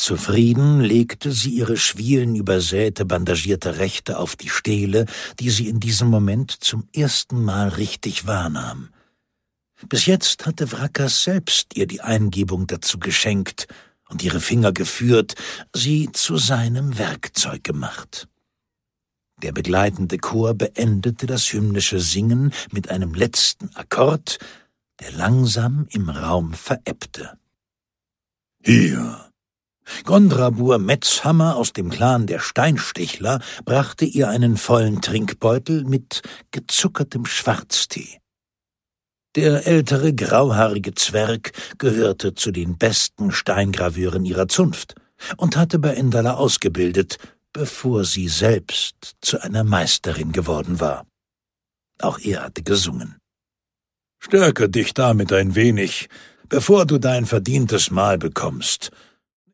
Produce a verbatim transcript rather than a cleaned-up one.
Zufrieden legte sie ihre schwielenübersäte, bandagierte Rechte auf die Stele, die sie in diesem Moment zum ersten Mal richtig wahrnahm. Bis jetzt hatte Wrackers selbst ihr die Eingebung dazu geschenkt und ihre Finger geführt, sie zu seinem Werkzeug gemacht. Der begleitende Chor beendete das hymnische Singen mit einem letzten Akkord, der langsam im Raum verebbte. »Hier!« Gondrabur Metzhammer aus dem Clan der Steinstichler brachte ihr einen vollen Trinkbeutel mit gezuckertem Schwarztee. Der ältere, grauhaarige Zwerg gehörte zu den besten Steingraveuren ihrer Zunft und hatte bei Endala ausgebildet, bevor sie selbst zu einer Meisterin geworden war. Auch er hatte gesungen. »Stärke dich damit ein wenig, bevor du dein verdientes Mahl bekommst«,